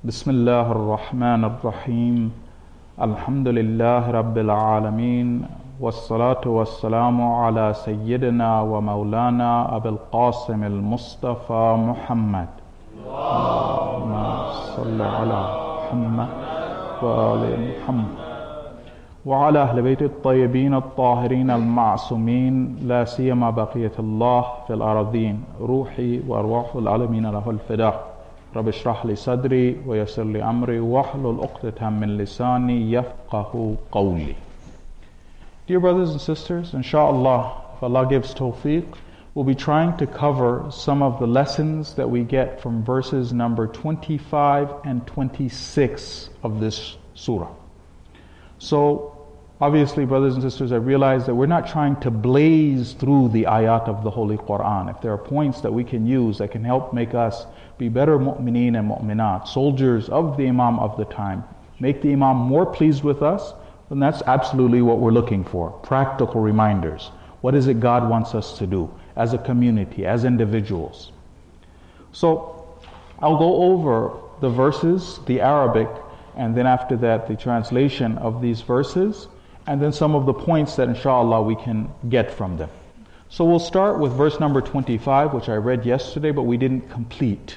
بسم الله الرحمن الرحيم الحمد لله رب العالمين والصلاة والسلام على سيدنا ومولانا أبي القاسم المصطفى محمد اللهم صل على محمد وآل محمد وعلى أهل بيت الطيبين الطاهرين المعصومين لا سيما بقية الله في الأراضين روحي وأرواح العالمين له الفداء رب اشرح لي صدري ويسر لي أمري واحلل عقدة من لساني يفقه قولي. Dear brothers and sisters, inshallah, if Allah gives tawfiq, we'll be trying to cover some of the lessons that we get from verses number 25 and 26 of this surah. So, obviously, brothers and sisters, I realize that we're not trying to blaze through the ayat of the Holy Quran. If there are points that we can use that can help make us be better mu'mineen and mu'minat, soldiers of the Imam of the time, make the Imam more pleased with us, then that's absolutely what we're looking for. Practical reminders. What is it God wants us to do as a community, as individuals? So, I'll go over the verses, the Arabic, and then after that the translation of these verses, and then some of the points that inshallah we can get from them. So we'll start with verse number 25, which I read yesterday, but we didn't complete.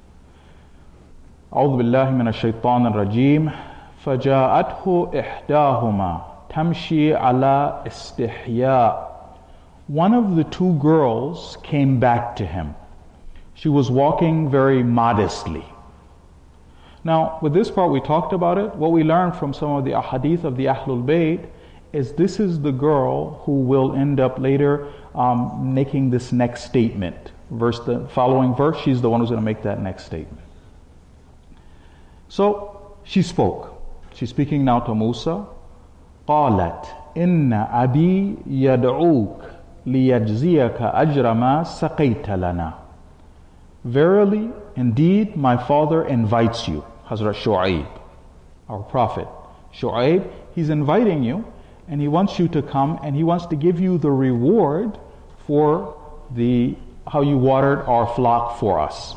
أعوذ بالله من الشيطان الرجيم فجاءته إحداهما تمشي على استحياء. One of the two girls came back to him. She was walking very modestly. Now, with this part we talked about it. What we learned from some of the ahadith of the Ahlul Bayt is this is the girl who will end up later making this next statement. The following verse, she's the one who's going to make that next statement. So, she spoke. She's speaking now to Musa. قالت إن أبي يدعوك ليجزيك أجر ما سقيت لنا. Verily, indeed, my father invites you. Hazrat Shu'aib, our prophet. Shu'aib, he's inviting you and he wants you to come and he wants to give you the reward for how you watered our flock for us.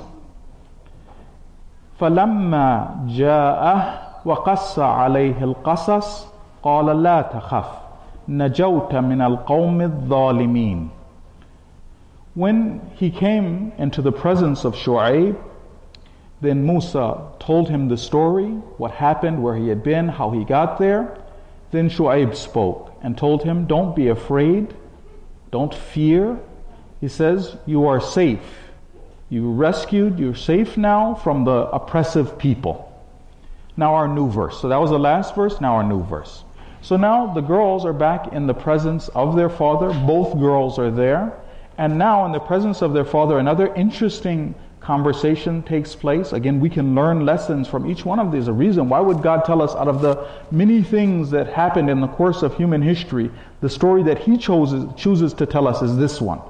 فَلَمَّا جَاءَهُ وَقَصَّ عَلَيْهِ الْقَصَصِ قَالَ لَا تَخَفْ نَجَوْتَ مِنَ الْقَوْمِ الظَّالِمِينَ. When he came into the presence of Shu'aib, then Musa told him the story, what happened, where he had been, how he got there. Then Shu'aib spoke and told him, don't be afraid, don't fear. He says, you are safe. You rescued, you're safe now from the oppressive people. Now our new verse. So that was the last verse, now our new verse. So now the girls are back in the presence of their father. Both girls are there. And now in the presence of their father, another interesting conversation takes place. Again, we can learn lessons from each one of these. A reason, why would God tell us out of the many things that happened in the course of human history, the story that He chooses to tell us is this one.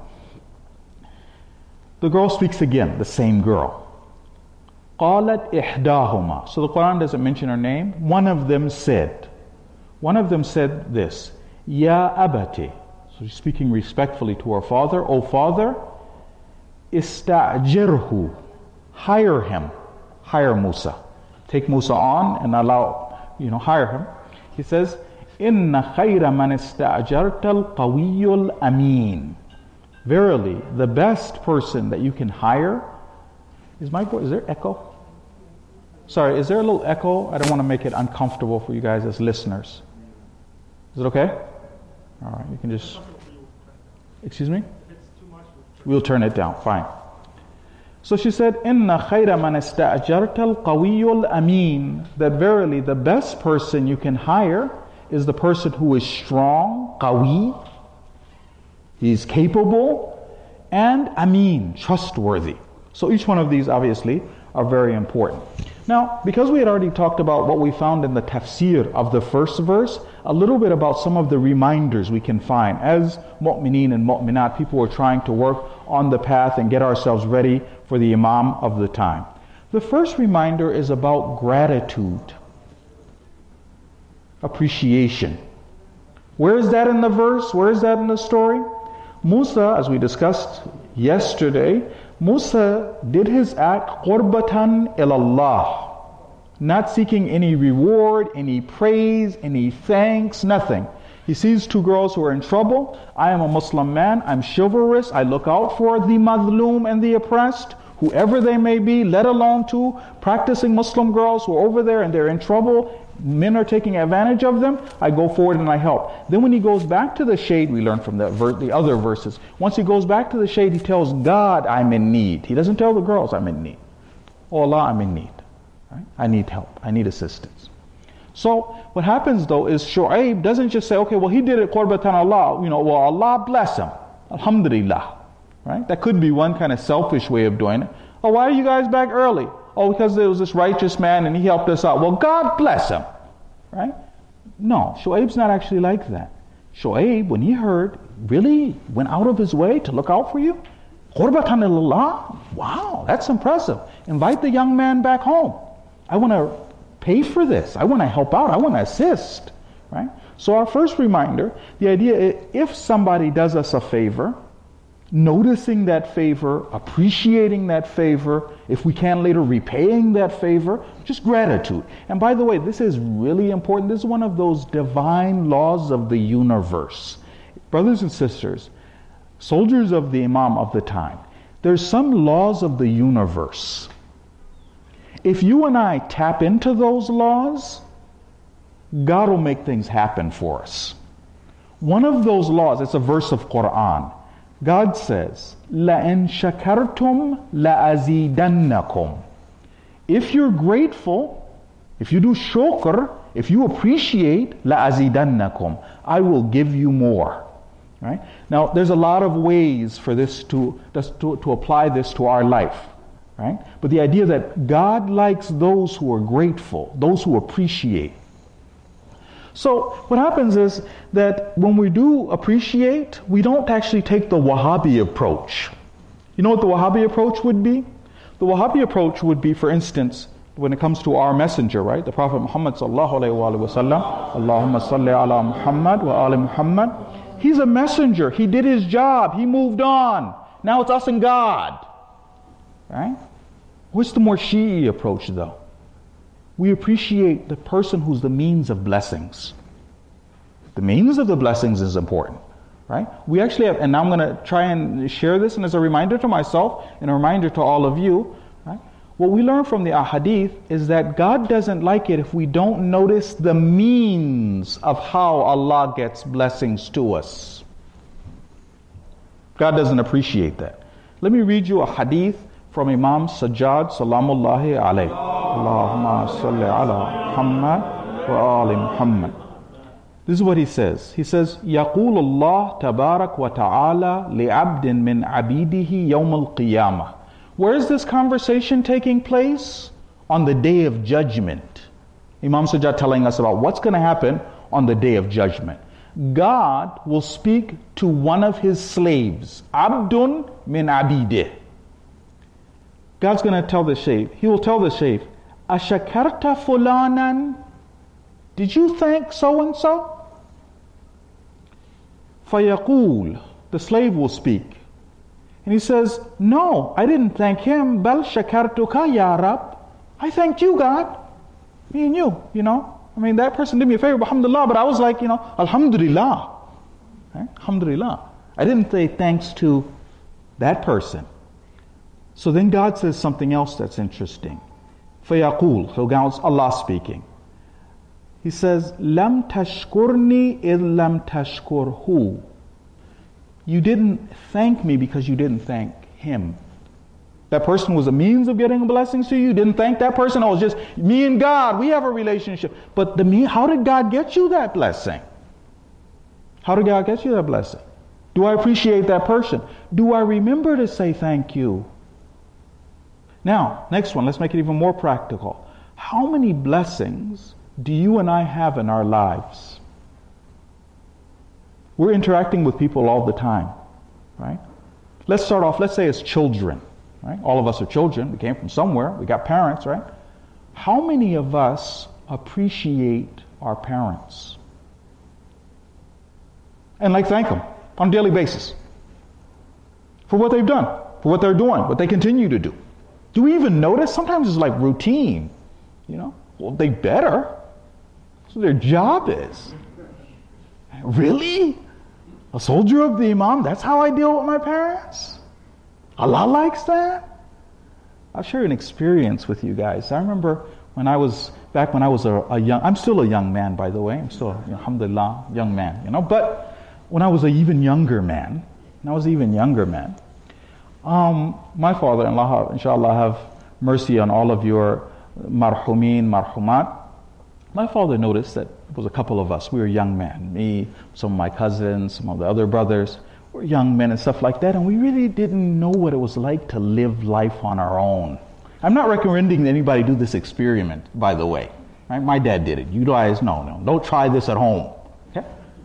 The girl speaks again, the same girl. قَالَتْ إِحْدَاهُمَا. So the Quran doesn't mention her name. One of them said this, Ya abati. So she's speaking respectfully to her father. O father, ista'jirhu. Hire him. Hire Musa. Take Musa on and hire him. He says, Inna khayra man ista'jarta al-qawiyyu al-amin. Verily, the best person that you can hire is there echo? Sorry, is there a little echo? I don't want to make it uncomfortable for you guys as listeners. Is it okay? All right, you can just... Excuse me? We'll turn it down, fine. So she said, Inna khayra man ista'jarta al-qawiyyu al-amin. That verily the best person you can hire is the person who is strong, qawi, he's capable, and amin, trustworthy. So each one of these obviously are very important. Now, because we had already talked about what we found in the tafsir of the first verse, a little bit about some of the reminders we can find. As mu'mineen and mu'minat, people are trying to work on the path and get ourselves ready for the Imam of the time. The first reminder is about gratitude, appreciation. Where is that in the verse? Where is that in the story? Musa, as we discussed yesterday, Musa did his act qurbatan ilallah. not seeking any reward, any praise, any thanks, nothing. He sees two girls who are in trouble. I am a Muslim man. I'm chivalrous. I look out for the madloom and the oppressed, whoever they may be, let alone two practicing Muslim girls who are over there and they're in trouble. Men are taking advantage of them. I go forward and I help. Then when he goes back to the shade, we learn from the other verses. Once he goes back to the shade, he tells God, I'm in need. He doesn't tell the girls, I'm in need. Oh Allah, I'm in need. Right? I need help. I need assistance. So what happens though is Shu'aib doesn't just say, okay, well he did it qurbatan Allah. Well Allah bless him. Alhamdulillah. Right? That could be one kind of selfish way of doing it. Oh, why are you guys back early? Oh, because there was this righteous man and he helped us out. Well, God bless him. Right? No, Shu'aib's not actually like that. Shu'aib, when he heard, really went out of his way to look out for you? Qurbatan Allah? Wow, that's impressive. Invite the young man back home. I want to pay for this. I want to help out. I want to assist. Right? So our first reminder, the idea is if somebody does us a favor, noticing that favor, appreciating that favor, if we can later repaying that favor, just gratitude. And by the way, this is really important. This is one of those divine laws of the universe. Brothers and sisters, soldiers of the Imam of the time, there's some laws of the universe. If you and I tap into those laws, God will make things happen for us. One of those laws, it's a verse of Quran. God says, لَإِن شَكَرْتُمْ لَأَزِيدَنَّكُمْ. If you're grateful, if you do shukr, if you appreciate, لَأَزِيدَنَّكُمْ. I will give you more. Right? Now, there's a lot of ways for this to apply this to our life. Right? But the idea that God likes those who are grateful, those who appreciate. So what happens is that when we do appreciate, we don't actually take the Wahhabi approach. You know what the Wahhabi approach would be? The Wahhabi approach would be, for instance, when it comes to our messenger, right? The Prophet Muhammad sallallahu alaihi wasallam, Allahumma salli ala Muhammad wa ali Muhammad. He's a messenger. He did his job. He moved on. Now it's us and God. Right? What's the more Shi'i approach though? We appreciate the person who's the means of blessings. The means of the blessings is important, right? We actually have, and now I'm going to try and share this, and as a reminder to myself and a reminder to all of you, right? What we learn from the ahadith is that God doesn't like it if we don't notice the means of how Allah gets blessings to us. God doesn't appreciate that. Let me read you a hadith from Imam Sajjad Salamullahi alayhi. Allahumma salli ala Muhammad wa ali Muhammad. This is what he says. He says, يَقُولُ اللَّهُ تَبَارَكَ وَتَعَالَى لِعَبْدٍ مِّنْ عَبِيدِهِ يَوْمَ الْقِيَامَةِ. Where is this conversation taking place? On the day of judgment. Imam Sajjad telling us about what's going to happen on the day of judgment. God will speak to one of his slaves. Abdun min abidih. God's going to tell the slave. He will tell the slave, Ashakarta fulanan? Did you thank so-and-so? Fayaqul. The slave will speak. And he says, no, I didn't thank him. Bal shakartuka ya Rab. I thanked you, God. Me and you, I mean, that person did me a favor, alhamdulillah, but I was like, alhamdulillah. Right? Alhamdulillah. I didn't say thanks to that person. So then God says something else that's interesting. فَيَقُول. So God's Allah speaking. He says, لَمْ تَشْكُرْنِي إِذْ لَمْ تَشْكُرْهُ. You didn't thank me because you didn't thank him. That person was a means of getting blessings to you. You didn't thank that person. Oh, it's just me and God. We have a relationship. But how did God get you that blessing? How did God get you that blessing? Do I appreciate that person? Do I remember to say thank you? Now, next one, let's make it even more practical. How many blessings do you and I have in our lives? We're interacting with people all the time, right? Let's start off, let's say as children, right? All of us are children. We came from somewhere. We got parents, right? How many of us appreciate our parents? And thank them on a daily basis for what they've done, for what they're doing, what they continue to do. Do we even notice? Sometimes it's like routine, Well, they better. That's what their job is. Really? A soldier of the Imam? That's how I deal with my parents? Allah likes that? I'll share an experience with you guys. I remember when I was a young, I'm still a young man, by the way. I'm still, alhamdulillah, young man, But when I was an even younger man, my father-in-law, inshallah, have mercy on all of your marhumin, marhumat. My father noticed that it was a couple of us. We were young men. Me, some of my cousins, some of the other brothers were young men and stuff like that. And we really didn't know what it was like to live life on our own. I'm not recommending that anybody do this experiment, by the way. Right? My dad did it. You guys, no. Don't try this at home. Okay?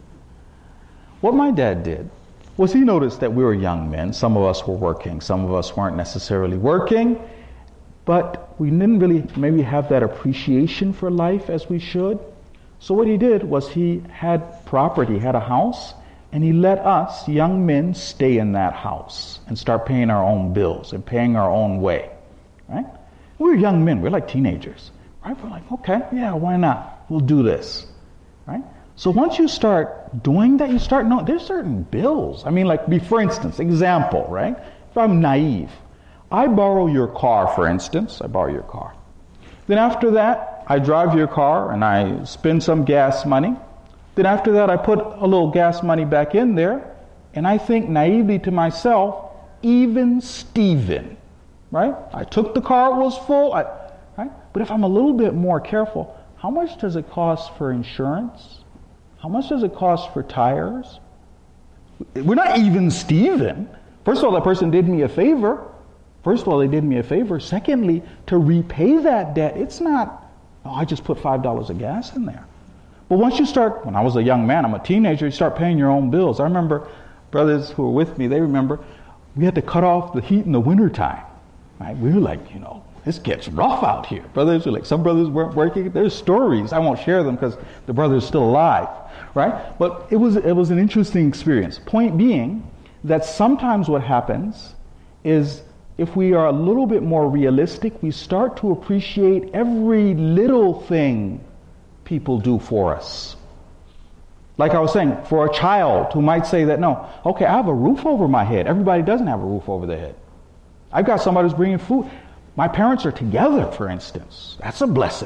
What my dad did was he noticed that we were young men. Some of us were working. Some of us weren't necessarily working. But we didn't really maybe have that appreciation for life as we should. So what he did was he had property, had a house, and he let us, young men, stay in that house and start paying our own bills and paying our own way. Right? We were young men. We're like teenagers. Right? We're like, okay, yeah, why not? We'll do this. Right? So once you start doing that, you start knowing there's certain bills. I mean, for instance, example, right? If I'm naive, I borrow your car, for instance. I borrow your car. Then after that, I drive your car and I spend some gas money. Then after that, I put a little gas money back in there, and I think naively to myself, even Steven, right? I took the car, it was full, right? But if I'm a little bit more careful, how much does it cost for insurance? How much does it cost for tires? We're not even Steven. First of all, that person did me a favor. They did me a favor. Secondly, to repay that debt, it's not, I just put $5 of gas in there. But once you start, when I was a young man, I'm a teenager, you start paying your own bills. I remember brothers who were with me, they remember we had to cut off the heat in the wintertime. Right? We were like, this gets rough out here. Brothers were like, some brothers weren't working. There's stories. I won't share them because the brother's still alive. Right? But it was an interesting experience. Point being that sometimes what happens is if we are a little bit more realistic, we start to appreciate every little thing people do for us. Like I was saying, for a child who might say that, no, okay, I have a roof over my head. Everybody doesn't have a roof over their head. I've got somebody who's bringing food. My parents are together, for instance. That's a blessing.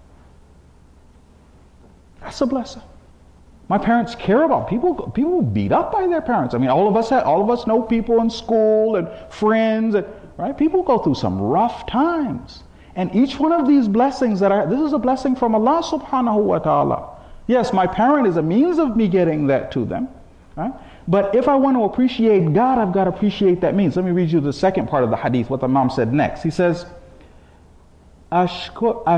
That's a blessing. My parents care about people. People beat up by their parents. I mean, all of us know people in school and friends, right? People go through some rough times. And each one of these blessings this is a blessing from Allah subhanahu wa ta'ala. Yes, my parent is a means of me getting that to them, right? But if I want to appreciate God, I've got to appreciate that means. Let me read you the second part of the hadith, what the Imam said next. He says, Ashkurukum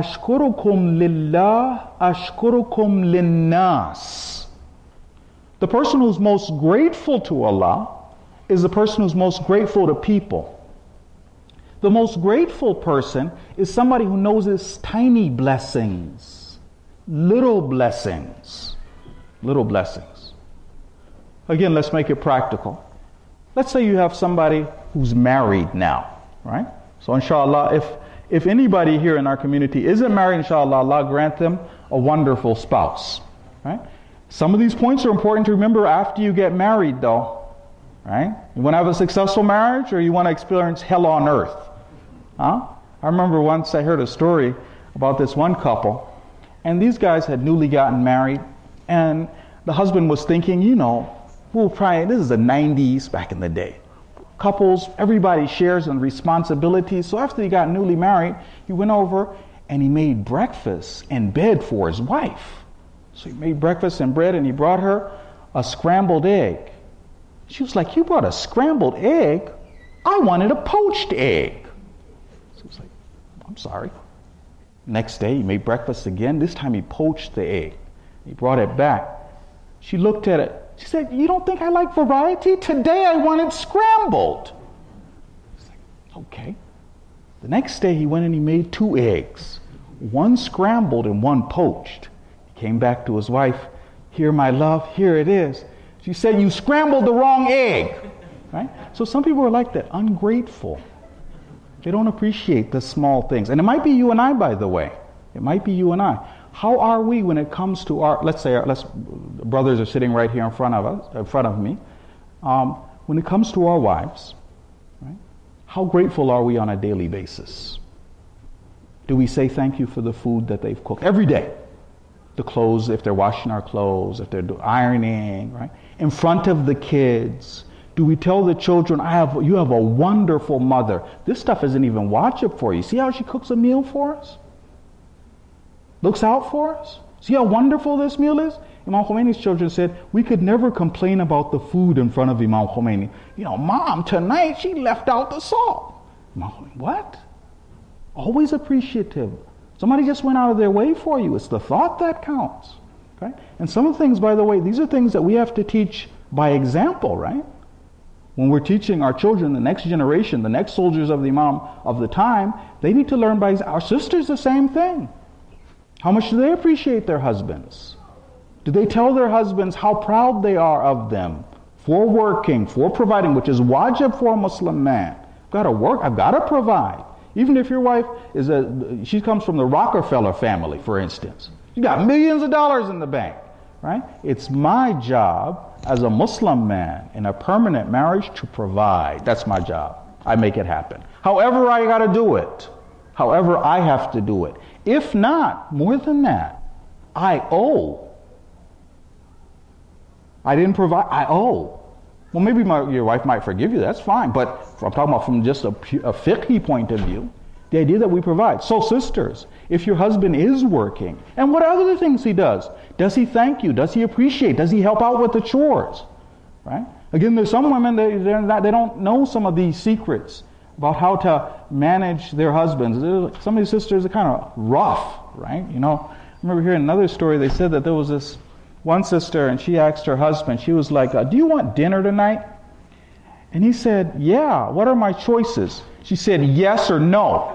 lillah, ashkurukum linnas. The person who's most grateful to Allah is the person who's most grateful to people. The most grateful person is somebody who notices tiny blessings, little blessings, little blessings. Again, let's make it practical. Let's say you have somebody who's married now, right? So inshallah, if anybody here in our community isn't married, inshallah, Allah grant them a wonderful spouse, right? Some of these points are important to remember after you get married, though, right? You want to have a successful marriage, or you want to experience hell on earth? Huh? I remember once I heard a story about this one couple, and these guys had newly gotten married, and the husband was thinking, this is the 90s back in the day. Couples, everybody shares in responsibilities. So after he got newly married, he went over and he made breakfast in bed for his wife. So he made breakfast and bread, and he brought her a scrambled egg. She was like, "You brought a scrambled egg? I wanted a poached egg." So he was like, "I'm sorry." Next day, he made breakfast again. This time he poached the egg. He brought it back. She looked at it. She said, "You don't think I like variety? Today I want it scrambled." He's like, "Okay." The next day he went and he made 2 eggs. One scrambled and one poached. He came back to his wife. "Here, my love, here it is." She said, "You scrambled the wrong egg." Right? So some people are like that, ungrateful. They don't appreciate the small things. And it might be you and I, by the way. It might be you and I. How are we when it comes to our, let's say, brothers are sitting right here in front of me. When it comes to our wives, right? How grateful are we on a daily basis? Do we say thank you for the food that they've cooked every day? The clothes, if they're washing our clothes, if they're ironing, right? In front of the kids. Do we tell the children, you have a wonderful mother. This stuff isn't even wajib for you. See how she cooks a meal for us? Looks out for us? See how wonderful this meal is? Imam Khomeini's children said, we could never complain about the food in front of Imam Khomeini. Mom, tonight she left out the salt. Imam Khomeini, what? Always appreciative. Somebody just went out of their way for you. It's the thought that counts. Right? And some of the things, by the way, these are things that we have to teach by example, right? When we're teaching our children, the next generation, the next soldiers of the Imam of the time, they need to learn by example. Our sisters, the same thing. How much do they appreciate their husbands? Do they tell their husbands how proud they are of them for working, for providing, which is wajib for a Muslim man? I've got to work, I've got to provide. Even if your wife she comes from the Rockefeller family, for instance. You got millions of dollars in the bank, right? It's my job as a Muslim man in a permanent marriage to provide. That's my job. I make it happen. However I got to do it. However I have to do it. If not, more than that, I owe. I didn't provide, I owe. Well, maybe your wife might forgive you, that's fine. But I'm talking about from just a fiqhi point of view, the idea that we provide. So sisters, if your husband is working, and what other things he does he thank you? Does he appreciate? Does he help out with the chores? Right? Again, there's some women, they don't know some of these secrets about how to manage their husbands. Some of these sisters are kind of rough, right? I remember hearing another story. They said that there was this one sister, and she asked her husband, she was like, do you want dinner tonight? And he said, yeah, what are my choices? She said, yes or no.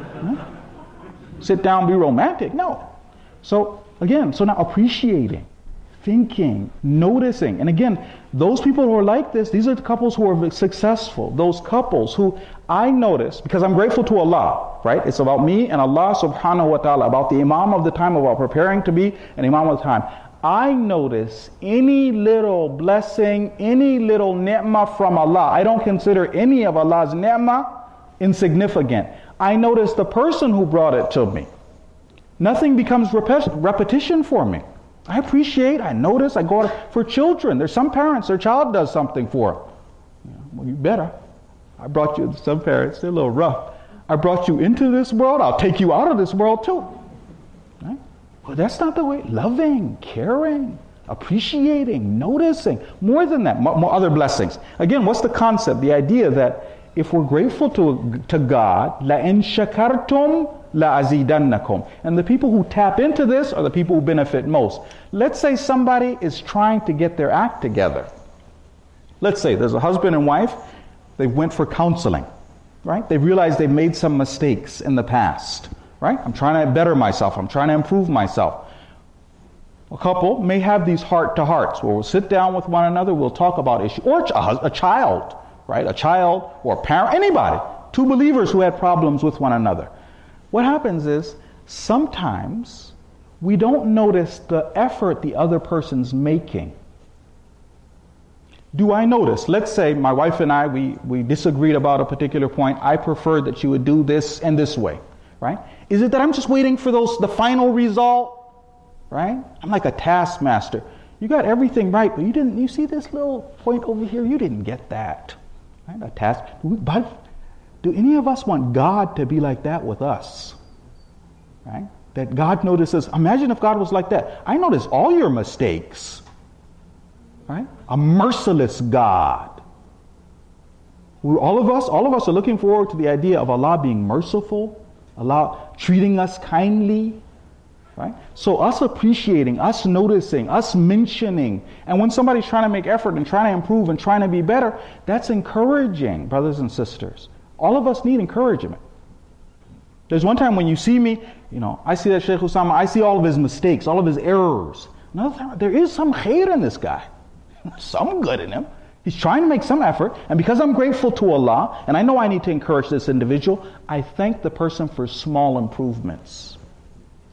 Sit down, be romantic? No. So now appreciating, thinking, noticing. And again, those people who are like this, these are the couples who are successful. Those couples who I notice, because I'm grateful to Allah, right? It's about me and Allah subhanahu wa ta'ala, about the Imam of the time, about preparing to be an Imam of the time. I notice any little blessing, any little ni'mah from Allah. I don't consider any of Allah's ni'mah insignificant. I notice the person who brought it to me. Nothing becomes repetition for me. I appreciate, I notice, I go out for children. There's some parents, their child does something for them. Well, you better. I brought you, some parents, they're a little rough. I brought you into this world, I'll take you out of this world too. Right? Well, that's not the way. Loving, caring, appreciating, noticing. More than that, more other blessings. Again, what's the concept? The idea that if we're grateful to God, لَإِن شَكَرْتُمْ لَأَزِيدَنَّكُمْ. And the people who tap into this are the people who benefit most. Let's say somebody is trying to get their act together. Let's say there's a husband and wife, they went for counseling, right? They realized they've made some mistakes in the past, right? I'm trying to better myself, I'm trying to improve myself. A couple may have these heart-to-hearts where we'll sit down with one another, we'll talk about issues, or a child, right? A child or a parent, anybody. Two believers who had problems with one another. What happens is, sometimes we don't notice the effort the other person's making. Do I notice? Let's say my wife and I, we disagreed about a particular point. I preferred that she would do this and this way, right? Is it that I'm just waiting for the final result, right? I'm like a taskmaster. You got everything right, but you see this little point over here? You didn't get that. Right? A task. But do any of us want God to be like that with us? Right? That God notices. Imagine if God was like that. I notice all your mistakes. Right? A merciless God. All of us are looking forward to the idea of Allah being merciful, Allah treating us kindly. Right? So us appreciating, us noticing, us mentioning, and when somebody's trying to make effort and trying to improve and trying to be better, that's encouraging, brothers and sisters. All of us need encouragement. There's one time when you see me, I see that Shaykh Usama, I see all of his mistakes, all of his errors. Another time, there is some khair in this guy. Some good in him. He's trying to make some effort, and because I'm grateful to Allah, and I know I need to encourage this individual, I thank the person for small improvements.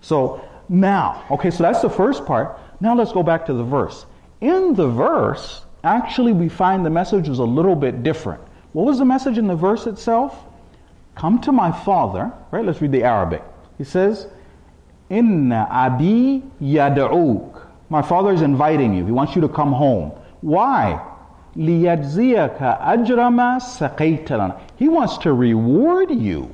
So now, okay, so that's the first part. Now let's go back to the verse. In the verse, actually we find the message was a little bit different. What was the message in the verse itself? Come to my father, right? Let's read the Arabic. He says, Inna abi yad'uk. My father is inviting you. He wants you to come home. Why? لِيَجْزِيَكَ أَجْرَ مَا سَقَيْتَ لَنَا. He wants to reward you.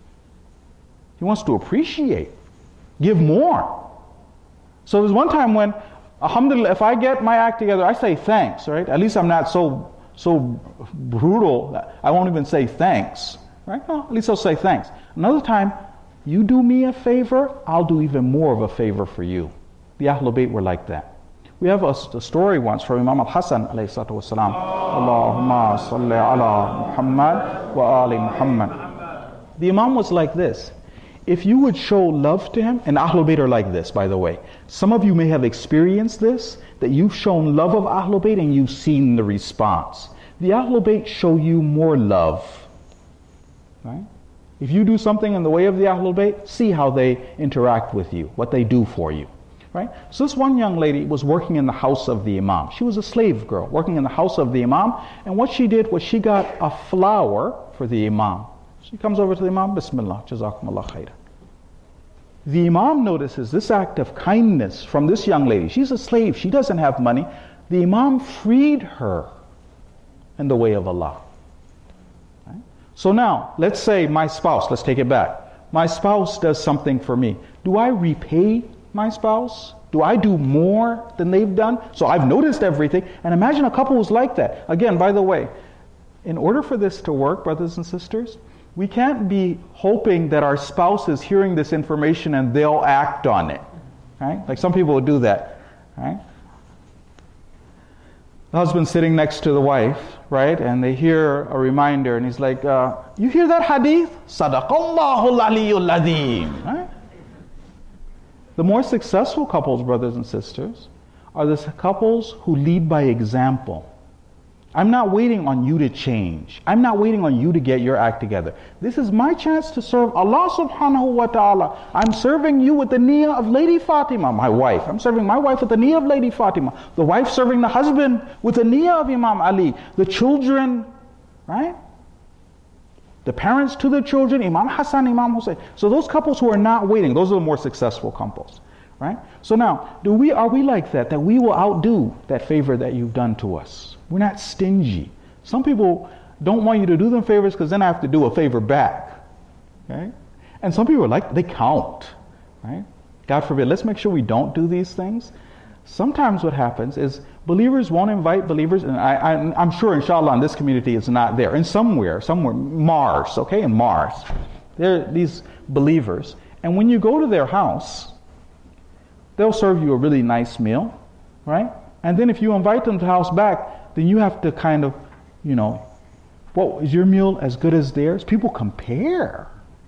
He wants to appreciate. Give more. So there's one time when, alhamdulillah, if I get my act together, I say thanks, right? At least I'm not so brutal that I won't even say thanks, right? No, at least I'll say thanks. Another time, you do me a favor, I'll do even more of a favor for you. The Ahlul Bayt were like that. We have a story once from Imam al-Hasan alayhi salatu wasalam. Allahumma salli ala Muhammad wa ali Muhammad. The Imam was like this. If you would show love to him, and Ahlul Bayt are like this, by the way. Some of you may have experienced this, that you've shown love of Ahlul Bayt and you've seen the response. The Ahlul Bayt show you more love. Right? If you do something in the way of the Ahlul Bayt, see how they interact with you, what they do for you. Right? So this one young lady was working in the house of the Imam. She was a slave girl working in the house of the Imam, and what she did was she got a flower for the Imam. She comes over to the Imam, Bismillah, Jazakumullah khair. The Imam notices this act of kindness from this young lady. She's a slave, she doesn't have money. The Imam freed her in the way of Allah. Right? So now, let's say my spouse, let's take it back. My spouse does something for me. Do I repay my spouse? Do I do more than they've done? So I've noticed everything. And imagine a couple who's like that. Again, by the way, in order for this to work, brothers and sisters, we can't be hoping that our spouse is hearing this information and they'll act on it. Right? Like some people will do that. Right? The husband sitting next to the wife, right? And they hear a reminder and he's like, you hear that hadith? Sadaqallahu al-aliyyul azim. Right? The more successful couples, brothers and sisters, are the couples who lead by example. I'm not waiting on you to change. I'm not waiting on you to get your act together. This is my chance to serve Allah subhanahu wa ta'ala. I'm serving you with the niyyah of Lady Fatima, my wife. I'm serving my wife with the niyyah of Lady Fatima. The wife serving the husband with the niyyah of Imam Ali. The children, right? The parents to the children, Imam Hassan, Imam Hussein. So those couples who are not waiting, those are the more successful couples, right? So now, are we like that we will outdo that favor that you've done to us? We're not stingy. Some people don't want you to do them favors because then I have to do a favor back, okay? And some people are like, they count, right? God forbid, let's make sure we don't do these things. Sometimes what happens is believers won't invite believers, and I'm sure inshallah in this community it's not there. And somewhere, Mars, okay, in Mars, there are these believers. And when you go to their house, they'll serve you a really nice meal, right? And then if you invite them to the house back, then you have to kind of, what, is your meal as good as theirs? People compare.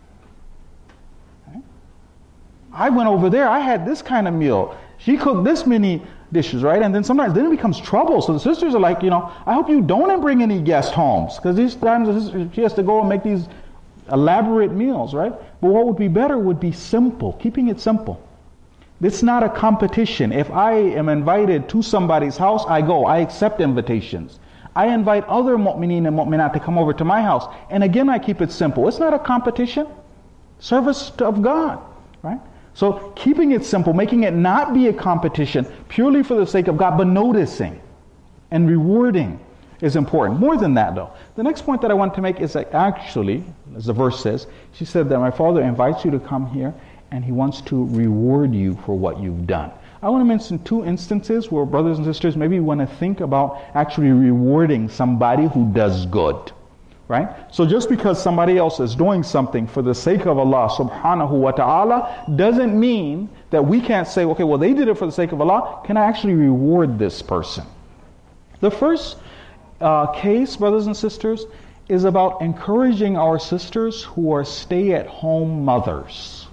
Right? I went over there, I had this kind of meal. She cooked this many dishes, right? And then sometimes it becomes trouble. So the sisters are like, I hope you don't bring any guest homes, because these times she has to go and make these elaborate meals, right? But what would be better would be simple, keeping it simple. It's not a competition. If I am invited to somebody's house, I go. I accept invitations. I invite other mu'mineen and mu'minat to come over to my house. And again, I keep it simple. It's not a competition. Service of God, right? So keeping it simple, making it not be a competition purely for the sake of God, but noticing and rewarding is important. More than that, though. The next point that I want to make is that actually, as the verse says, she said that my father invites you to come here and he wants to reward you for what you've done. I want to mention two instances where brothers and sisters maybe want to think about actually rewarding somebody who does good. Right? So just because somebody else is doing something for the sake of Allah subhanahu wa ta'ala doesn't mean that we can't say, okay, well they did it for the sake of Allah, can I actually reward this person? The first case, brothers and sisters, is about encouraging our sisters who are stay-at-home mothers.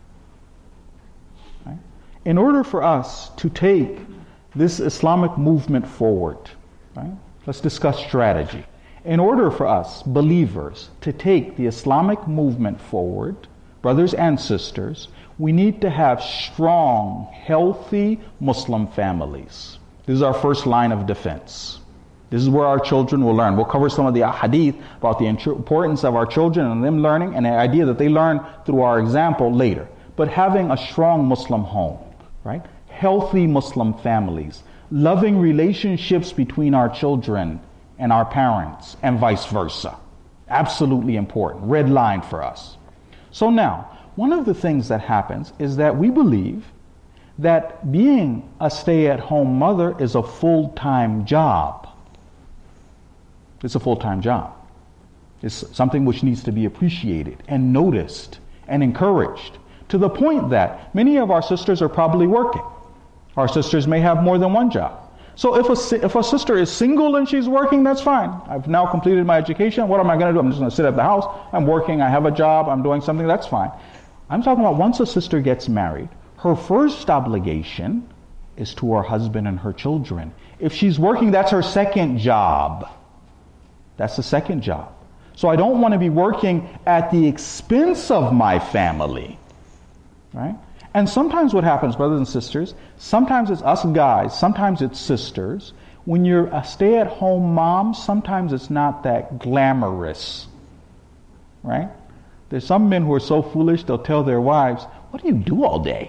Right? In order for us to take this Islamic movement forward, right? Let's discuss strategy. In order for us, believers, to take the Islamic movement forward, brothers and sisters, we need to have strong, healthy Muslim families. This is our first line of defense. This is where our children will learn. We'll cover some of the hadith about the importance of our children and them learning, and the idea that they learn through our example later. But having a strong Muslim home, right? Healthy Muslim families, loving relationships between our children and our parents, and vice versa. Absolutely important. Red line for us. So now, one of the things that happens is that we believe that being a stay-at-home mother is a full-time job. It's a full-time job. It's something which needs to be appreciated and noticed and encouraged, to the point that many of our sisters are probably working. Our sisters may have more than one job. So if a sister is single and she's working, that's fine. I've now completed my education. What am I going to do? I'm just going to sit at the house. I'm working. I have a job. I'm doing something. That's fine. I'm talking about once a sister gets married, her first obligation is to her husband and her children. If she's working, that's her second job. That's the second job. So I don't want to be working at the expense of my family. Right? And sometimes what happens, brothers and sisters, sometimes it's us guys, sometimes it's sisters. When you're a stay-at-home mom, sometimes it's not that glamorous. Right? There's some men who are so foolish, they'll tell their wives, "What do you do all day?"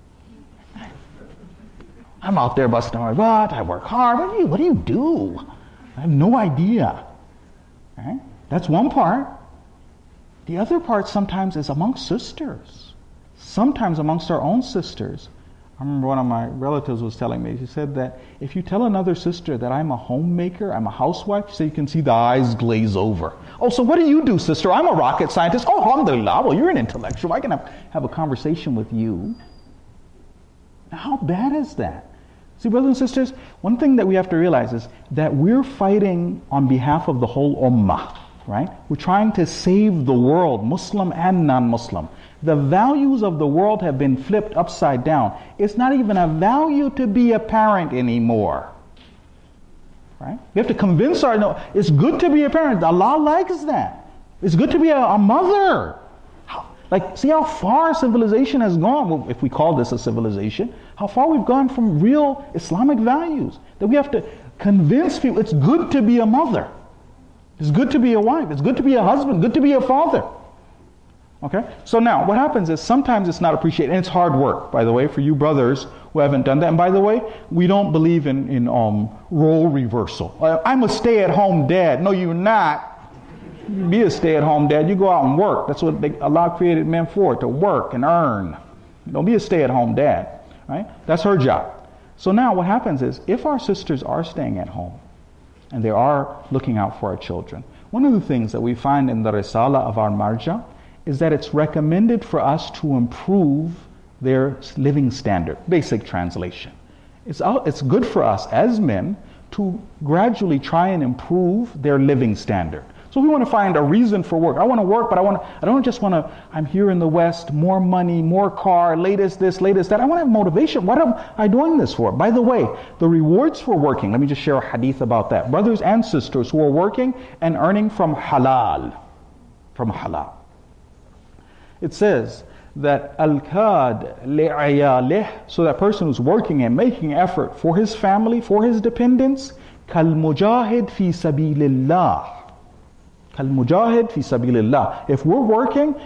"I'm out there busting my butt, I work hard." What do you do? I have no idea. Right? That's one part. The other part sometimes is amongst sisters. Sometimes amongst our own sisters. I remember one of my relatives was telling me, she said that if you tell another sister that I'm a homemaker, I'm a housewife, she said you can see the eyes glaze over. "Oh, so what do you do, sister?" "I'm a rocket scientist." "Oh, alhamdulillah, well, you're an intellectual. I can have a conversation with you." Now, how bad is that? See, brothers and sisters, one thing that we have to realize is that we're fighting on behalf of the whole ummah, right? We're trying to save the world, Muslim and non-Muslim. The values of the world have been flipped upside down. It's not even a value to be a parent anymore. Right? We have to convince no, it's good to be a parent. Allah likes that. It's good to be a mother. See how far civilization has gone, well, if we call this a civilization, how far we've gone from real Islamic values. That we have to convince people it's good to be a mother. It's good to be a wife. It's good to be a husband. Good to be a father. Okay? So now, what happens is sometimes it's not appreciated, and it's hard work, by the way, for you brothers who haven't done that. And by the way, we don't believe in role reversal. I'm a stay-at-home dad. No, you're not. You be a stay-at-home dad. You go out and work. That's what Allah created men for, to work and earn. Don't be a stay-at-home dad. Right? That's her job. So now what happens is, if our sisters are staying at home, and they are looking out for our children, one of the things that we find in the Risala of our Marja is that it's recommended for us to improve their living standard. Basic translation. It's good for us as men to gradually try and improve their living standard. So we want to find a reason for work. I want to work, but I don't just want to, I'm here in the West, more money, more car, latest this, latest that. I want to have motivation. What am I doing this for? By the way, the rewards for working, let me just share a hadith about that. Brothers and sisters who are working and earning from halal. From halal. It says that al-kad li'ayalih, so that person who's working and making effort for his family, for his dependents, kal-mujahid fi sabilillah. Kal-mujahid fi sabilillah. If we're working,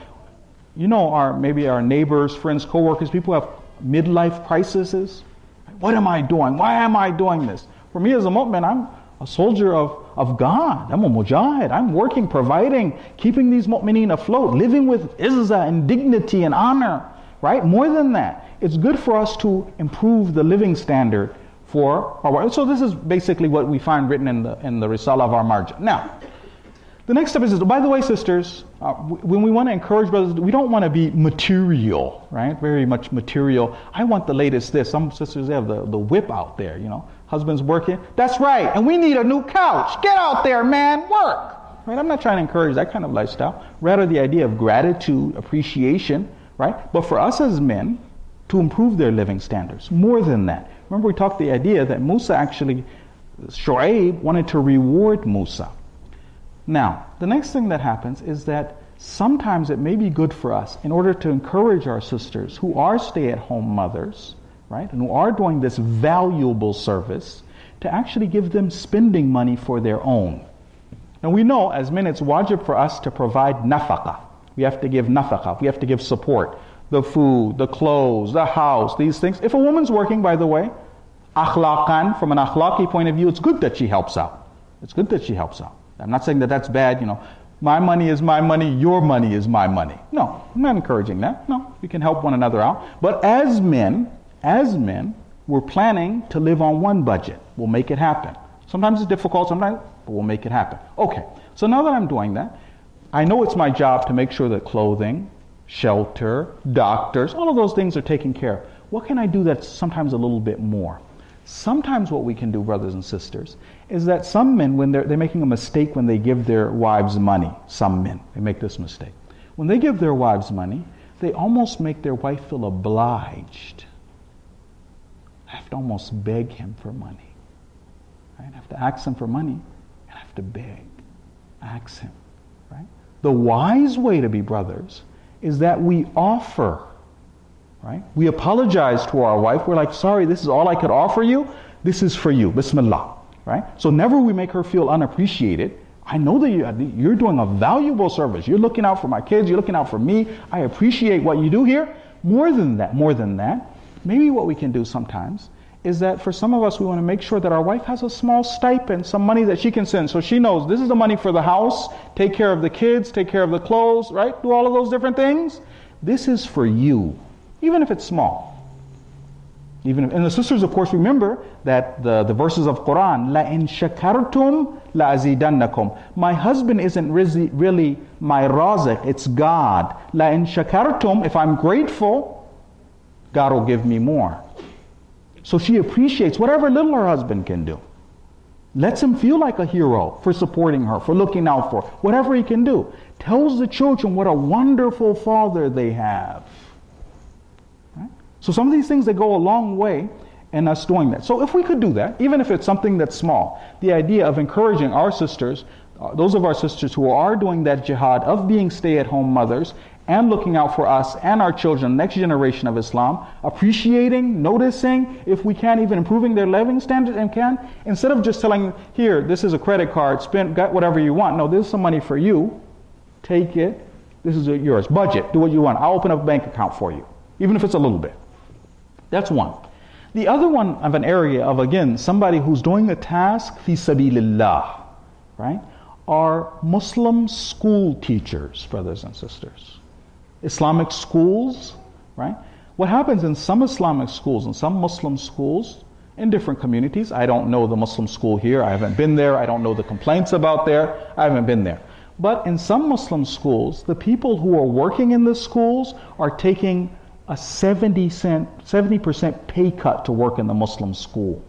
maybe our neighbors, friends, co-workers, people have midlife crises. What am I doing? Why am I doing this? For me as a mu'min, I'm a soldier of God. I'm a mujahid. I'm working, providing, keeping these mu'mineen afloat, living with izzah and dignity and honor. Right? More than that, it's good for us to improve the living standard for our wives. So this is basically what we find written in the Risala of our Marja. Now, the next step is, by the way, sisters, when we want to encourage brothers, we don't want to be material, right? Very much material. I want the latest this. Some sisters, they have the whip out there, Husband's working. That's right. And we need a new couch. Get out there, man. Work. Right? I'm not trying to encourage that kind of lifestyle. Rather, the idea of gratitude, appreciation, right? But for us as men, to improve their living standards. More than that. Remember we talked the idea that Shu'aib wanted to reward Musa. Now, the next thing that happens is that sometimes it may be good for us, in order to encourage our sisters who are stay-at-home mothers, right, and who are doing this valuable service, to actually give them spending money for their own. And we know, as men, it's wajib for us to provide nafaqah. We have to give nafaqah. We have to give support. The food, the clothes, the house, these things. If a woman's working, by the way, akhlaqan, from an akhlaqi point of view, it's good that she helps out. It's good that she helps out. I'm not saying that that's bad, my money is my money, your money is my money. No, I'm not encouraging that. No, we can help one another out. But as men, we're planning to live on one budget. We'll make it happen. Sometimes it's difficult, but we'll make it happen. Okay, so now that I'm doing that, I know it's my job to make sure that clothing, shelter, doctors, all of those things are taken care of. What can I do that's sometimes a little bit more? Sometimes what we can do, brothers and sisters, is that some men, when they're making a mistake when they give their wives money, some men, they make this mistake. When they give their wives money, they almost make their wife feel obliged. I have to almost beg him for money. Right? I have to ask him for money, and I have to beg, ask him. Right? The wise way to be brothers is that we offer. Right? We apologize to our wife. We're like, sorry, this is all I could offer you. This is for you. Bismillah. Right? So never we make her feel unappreciated. I know that you're doing a valuable service. You're looking out for my kids. You're looking out for me. I appreciate what you do here. More than that, maybe what we can do sometimes is that for some of us, we want to make sure that our wife has a small stipend, some money that she can send. So she knows this is the money for the house, take care of the kids, take care of the clothes, right? Do all of those different things. This is for you, even if it's small. And the sisters, of course, remember that the verses of Quran, La in shakartum la azidannakum. My husband isn't really my razik, it's God. La in shakartum, if I'm grateful, God will give me more. So she appreciates whatever little her husband can do. Lets him feel like a hero for supporting her, for looking out for her, whatever he can do. Tells the children what a wonderful father they have. Right? So some of these things, they go a long way in us doing that. So if we could do that, even if it's something that's small, the idea of encouraging our sisters, those of our sisters who are doing that jihad of being stay-at-home mothers and looking out for us and our children, next generation of Islam, appreciating, noticing, if we can, even improving their living standards and can, instead of just telling, here, this is a credit card, spend, get whatever you want. No, this is some money for you. Take it. This is yours. Budget. Do what you want. I'll open up a bank account for you, even if it's a little bit. That's one. The other one of an area of, again, somebody who's doing a task, fi sabilillah, right, are Muslim school teachers, brothers and sisters. Islamic schools, right? What happens in some Islamic schools, in some Muslim schools, in different communities, I don't know the Muslim school here, I haven't been there, I don't know the complaints about there, I haven't been there. But in some Muslim schools, the people who are working in the schools are taking a 70% pay cut to work in the Muslim school.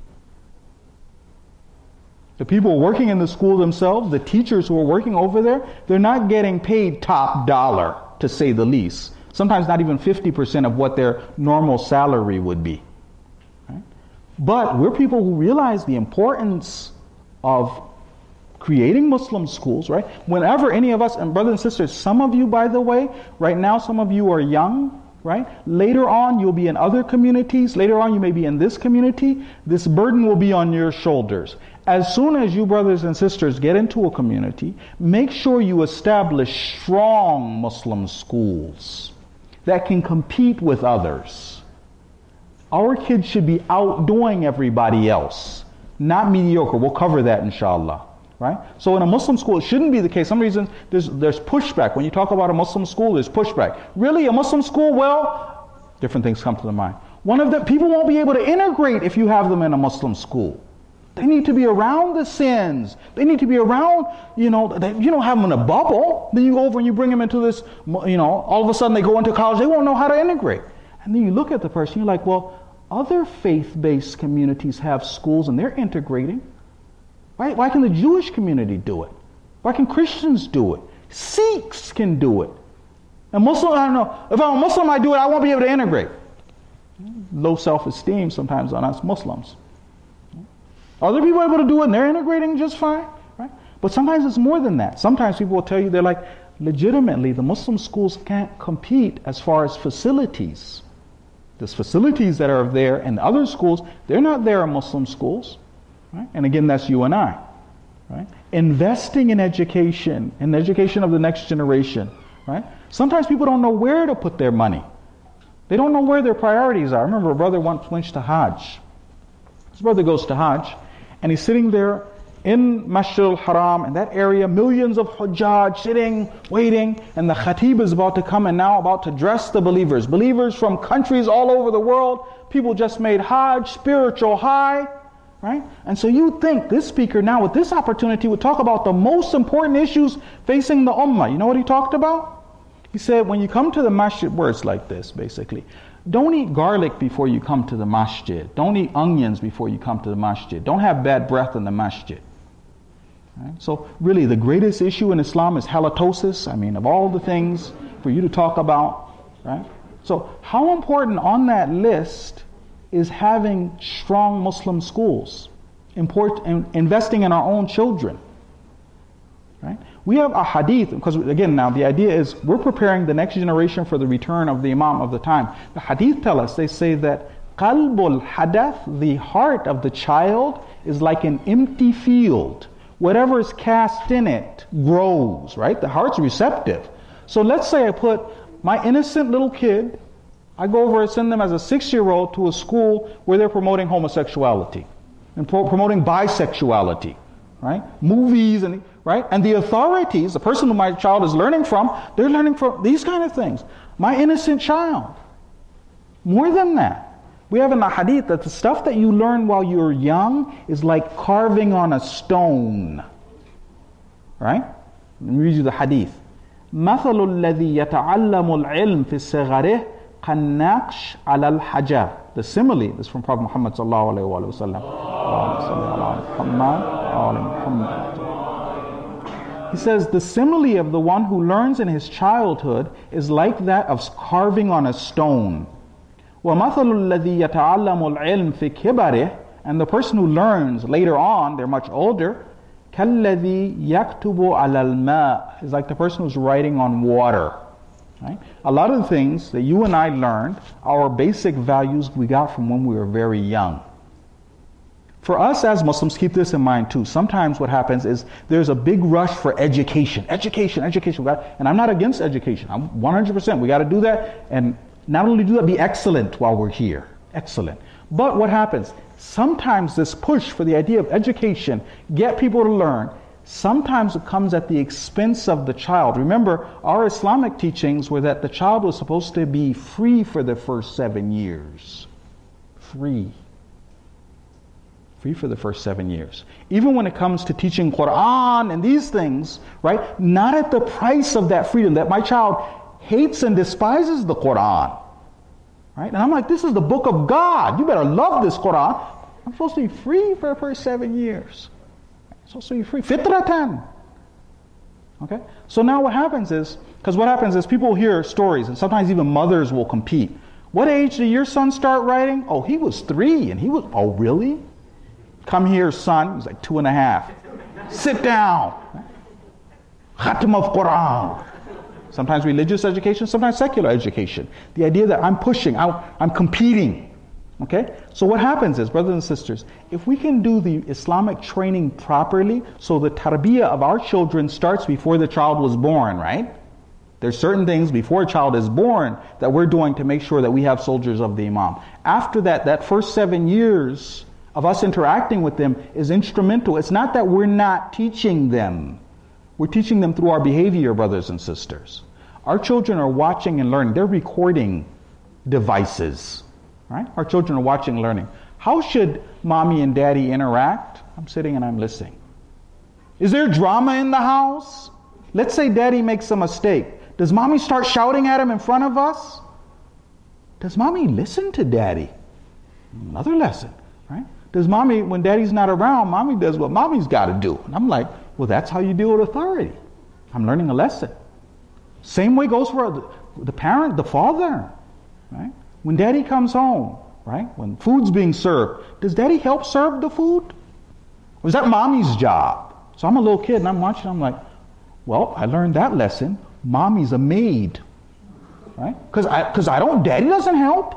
The people working in the school themselves, the teachers who are working over there, they're not getting paid top dollar, to say the least. Sometimes not even 50% of what their normal salary would be. Right? But we're people who realize the importance of creating Muslim schools, right? Whenever any of us, and brothers and sisters, some of you, by the way, right now some of you are young, right? Later on you'll be in other communities. Later on you may be in this community. This burden will be on your shoulders. As soon as you brothers and sisters get into a community, make sure you establish strong Muslim schools that can compete with others. Our kids should be outdoing everybody else, not mediocre. We'll cover that inshallah. Right? So in a Muslim school, it shouldn't be the case. Some reason there's pushback. When you talk about a Muslim school, there's pushback. Really, a Muslim school? Well, different things come to the mind. One of them, people won't be able to integrate if you have them in a Muslim school. They need to be around the sins. They need to be around, you don't have them in a bubble. Then you go over and you bring them into this, all of a sudden they go into college, they won't know how to integrate. And then you look at the person, you're like, well, other faith-based communities have schools and they're integrating. Right? Why can the Jewish community do it? Why can Christians do it? Sikhs can do it. A Muslim, I don't know. If I'm a Muslim, I do it, I won't be able to integrate. Low self-esteem sometimes on us Muslims. Other people are able to do it and they're integrating just fine. Right? But sometimes it's more than that. Sometimes people will tell you, they're like, legitimately, the Muslim schools can't compete as far as facilities. There's facilities that are there in other schools, they're not there in Muslim schools. Right? And again, that's you and I. Right? Investing in education, and the education of the next generation. Right? Sometimes people don't know where to put their money. They don't know where their priorities are. I remember a brother once went to Hajj. His brother goes to Hajj, and he's sitting there in Masjid al-Haram, in that area, millions of Hujjaj sitting, waiting, and the Khatib is about to come and now about to dress the believers. Believers from countries all over the world, people just made Hajj, spiritual high, right? And so you think this speaker now with this opportunity would talk about the most important issues facing the Ummah. You know what he talked about? He said, when you come to the masjid, words like this, basically. Don't eat garlic before you come to the masjid. Don't eat onions before you come to the masjid. Don't have bad breath in the masjid. Right? So really the greatest issue in Islam is halitosis. I mean, of all the things for you to talk about, right? So how important on that list is having strong Muslim schools, investing in our own children, right? We have a hadith, because again now the idea is we're preparing the next generation for the return of the Imam of the time. The hadith tell us, they say that qalbul hadath, the heart of the child, is like an empty field. Whatever is cast in it grows, right? The heart's receptive. So let's say I put my innocent little kid, I go over and send them as a 6-year-old to a school where they're promoting homosexuality and promoting bisexuality, right? Movies and right? And the authorities, the person who my child is learning from, they're learning from these kind of things. My innocent child. More than that. We have in the hadith that the stuff that you learn while you're young is like carving on a stone. Right? Let me read you the hadith. مَثَلُ الَّذِي يَتَعَلَّمُ الْعِلْمِ فِي الصِّغَرِ كَالنَّقْشِ عَلَى الْحَجَرِ. The simile is from Prophet Muhammad sallallahu alaihi wasallam. He says, the simile of the one who learns in his childhood is like that of carving on a stone. وَمَثَلُ الَّذِي يَتَعَلَّمُ الْعِلْمِ فِي كِبَرِهِ. And the person who learns later on, they're much older, كَالَّذِي يَكْتُبُ عَلَى الْمَاءِ, is like the person who's writing on water. Right? A lot of the things that you and I learned, our basic values we got from when we were very young. For us as Muslims, keep this in mind too. Sometimes what happens is there's a big rush for education. Education. And I'm not against education. I'm 100%. We got to do that. And not only do that, be excellent while we're here. Excellent. But what happens? Sometimes this push for the idea of education, get people to learn, sometimes it comes at the expense of the child. Remember, our Islamic teachings were that the child was supposed to be free for the first 7 years. Free for the first 7 years. Even when it comes to teaching Quran and these things, right? Not at the price of that freedom, that my child hates and despises the Quran. Right? And I'm like, this is the book of God. You better love this Quran. I'm supposed to be free for the first 7 years. I'm supposed to be free. Fitratan. Okay? So now what happens is, because what happens is people hear stories, and sometimes even mothers will compete. What age did your son start writing? Oh, he was 3, and he was, oh really? Come here, son. He was like 2.5. Sit down. Khatam of Quran. Sometimes religious education, sometimes secular education. The idea that I'm pushing, I'm competing. Okay? So what happens is, brothers and sisters, if we can do the Islamic training properly, so the tarbiyah of our children starts before the child was born, right? There's certain things before a child is born that we're doing to make sure that we have soldiers of the Imam. After that, that first 7 years of us interacting with them is instrumental. It's not that we're not teaching them. We're teaching them through our behavior, brothers and sisters. Our children are watching and learning. They're recording devices, right? Our children are watching and learning. How should mommy and daddy interact? I'm sitting and I'm listening. Is there drama in the house? Let's say daddy makes a mistake. Does mommy start shouting at him in front of us? Does mommy listen to daddy? Another lesson, right? Does mommy, when daddy's not around, mommy does what mommy's got to do. And I'm like, well, that's how you deal with authority. I'm learning a lesson. Same way goes for the parent, the father, right? When daddy comes home, right? When food's being served, does daddy help serve the food? Or is that mommy's job? So I'm a little kid and I'm watching, I'm like, well, I learned that lesson. mommy's a maid, right? Because daddy doesn't help.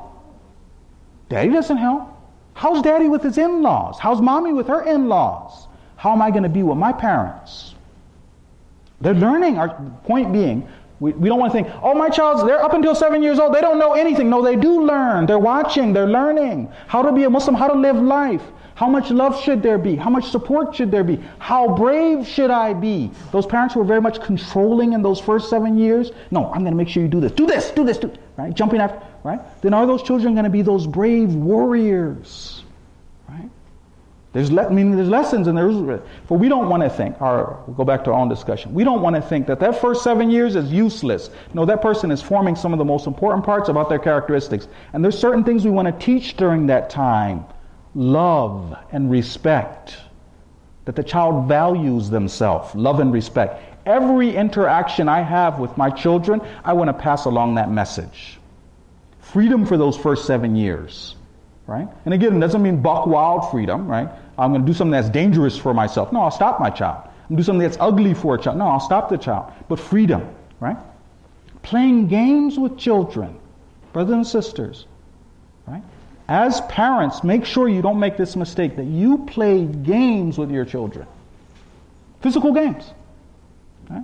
Daddy doesn't help. How's daddy with his in-laws? How's mommy with her in-laws? How am I going to be with my parents? They're learning. Our point being, we don't want to think, oh, my child's, they're up until 7 years old, they don't know anything. No, they do learn. They're watching, they're learning how to be a Muslim, how to live life. How much love should there be? How much support should there be? How brave should I be? Those parents who were very much controlling in those first 7 years, no, I'm going to make sure you do this, right? Jumping after, right? Then are those children going to be those brave warriors, right? There's lessons and but we don't want to think, we'll go back to our own discussion. We don't want to think that first 7 years is useless. No, that person is forming some of the most important parts about their characteristics. And there's certain things we want to teach during that time. Love and respect. That the child values themselves. Love and respect. Every interaction I have with my children, I want to pass along that message. Freedom for those first 7 years. Right? And again, it doesn't mean buck wild freedom, right? I'm going to do something that's dangerous for myself. No, I'll stop my child. I'm going to do something that's ugly for a child. No, I'll stop the child. But freedom, right? Playing games with children, brothers and sisters, right? As parents, make sure you don't make this mistake, that you play games with your children. Physical games. Right?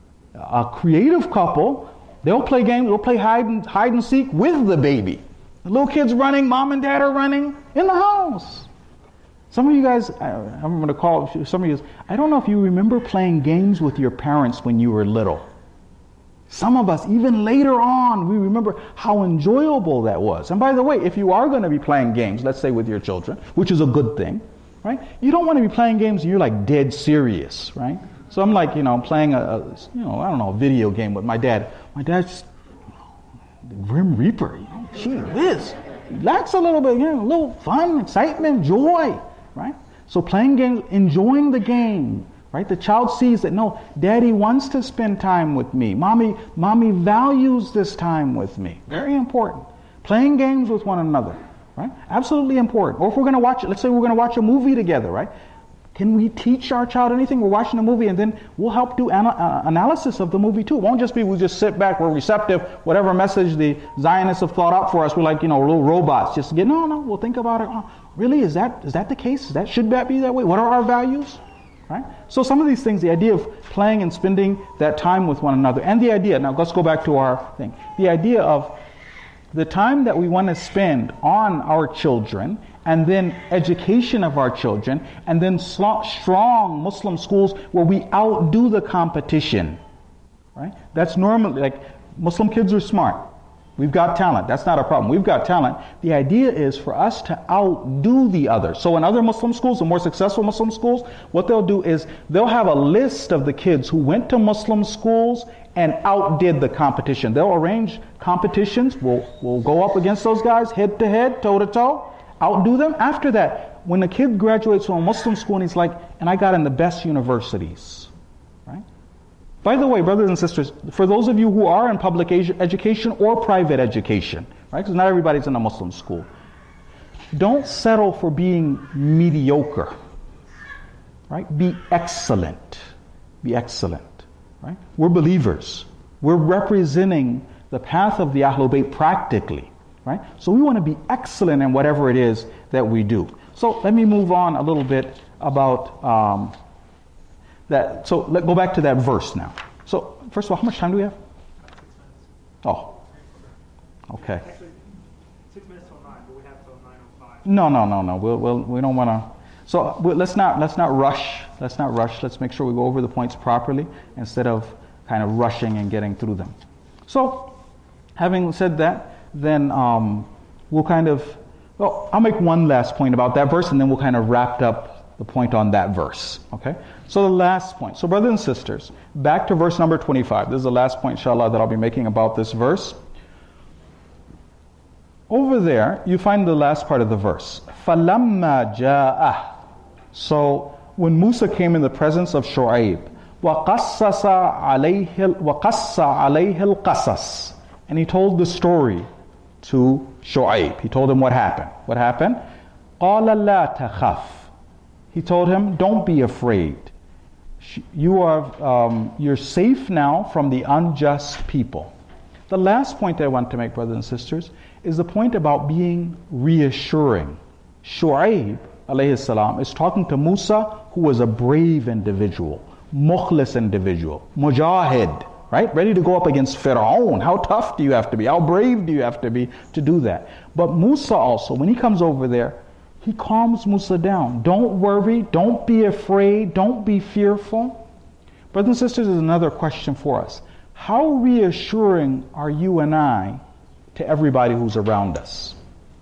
A creative couple, they'll play games, they'll play hide and seek with the baby. The little kid's running, mom and dad are running in the house. Some of you guys, I'm going to call some of you, I don't know if you remember playing games with your parents when you were little. Some of us, even later on, we remember how enjoyable that was. And by the way, if you are going to be playing games, let's say with your children, which is a good thing, right? You don't want to be playing games and you're like dead serious, right? So I'm like, playing a video game with my dad. My dad's the Grim Reaper, gee whiz. Relax a little bit, a little fun, excitement, joy, right? So playing games, enjoying the game, right? The child sees that, no, daddy wants to spend time with me. Mommy values this time with me. Very important. Playing games with one another, right? Absolutely important. Or if we're going to watch, let's say we're going to watch a movie together, right? Can we teach our child anything? We're watching a movie and then we'll help do analysis of the movie too. It won't just be we just sit back, we're receptive, whatever message the Zionists have thought up for us, we're like, little robots. Just get, no, we'll think about it. Oh, really, is that the case? Should that be that way? What are our values? Right? So some of these things, the idea of playing and spending that time with one another, and the idea, now let's go back to our thing, the idea of the time that we want to spend on our children, and then education of our children, and then strong Muslim schools where we outdo the competition. Right? That's normally, like, Muslim kids are smart. We've got talent. That's not a problem. We've got talent. The idea is for us to outdo the others. So in other Muslim schools, the more successful Muslim schools, what they'll do is they'll have a list of the kids who went to Muslim schools and outdid the competition. They'll arrange competitions. We'll go up against those guys head to head, toe to toe, outdo them. After that, when a kid graduates from a Muslim school and he's like, and I got in the best universities, right? By the way, brothers and sisters, for those of you who are in public education or private education, right? Because not everybody's in a Muslim school. Don't settle for being mediocre, right? Be excellent. Be excellent, right? We're believers. We're representing the path of the Ahlul Bayt practically, right? So we want to be excellent in whatever it is that we do. So let me move on a little bit about that. So let's go back to that verse now. So first of all, how much time do we have? 6 minutes. Oh, okay. Actually, 6 minutes till 9, but we have till 9:05. No. We don't want to. So let's not rush. Let's not rush. Let's make sure we go over the points properly instead of kind of rushing and getting through them. So, having said that, then we'll kind of. Well, I'll make one last point about that verse, and then we'll kind of wrap up the point on that verse. Okay. So the last point. So brothers and sisters, back to verse number 25. This is the last point, inshallah, that I'll be making about this verse. Over there, you find the last part of the verse. فَلَمَّا جَاءَهُ. So when Musa came in the presence of Shu'aib, وَقَصَّ عَلَيْهِ الْقَصَص. And he told the story to Shu'aib. He told him what happened. What happened? قَالَ لَا تَخَفْ. He told him, don't be afraid. You're safe now from the unjust people. The last point I want to make, brothers and sisters, is the point about being reassuring. Shu'aib, alayhi salam, is talking to Musa, who was a brave individual, mukhlis individual, mujahid, right? Ready to go up against Fir'aun. How tough do you have to be? How brave do you have to be to do that? But Musa also, when he comes over there, he calms Musa down. Don't worry, don't be afraid, don't be fearful. Brothers and sisters, there's another question for us. How reassuring are you and I to everybody who's around us?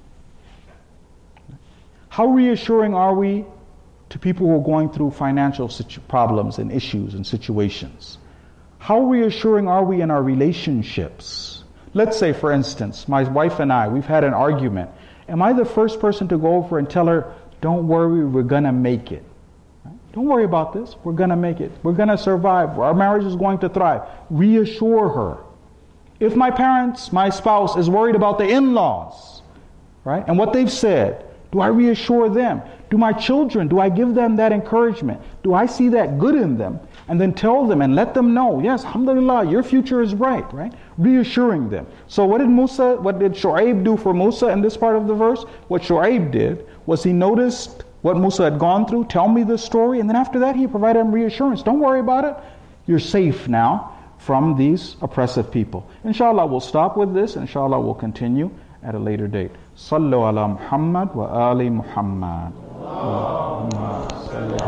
How reassuring are we to people who are going through financial problems and issues and situations? How reassuring are we in our relationships? Let's say, for instance, my wife and I, we've had an argument. Am I the first person to go over and tell her, don't worry, we're going to make it? Right? Don't worry about this. We're going to make it. We're going to survive. Our marriage is going to thrive. Reassure her. If my spouse is worried about the in-laws, right, and what they've said, do I reassure them? Do my children, do I give them that encouragement? Do I see that good in them? And then tell them and let them know, yes, alhamdulillah, your future is bright, right? Reassuring them. So what did Shu'aib do for Musa in this part of the verse? What Shu'aib did was he noticed what Musa had gone through, tell me the story, and then after that he provided him reassurance. Don't worry about it. You're safe now from these oppressive people. Inshallah, we'll stop with this. Inshallah, we'll continue at a later date. Sallu ala Muhammad wa ali Muhammad.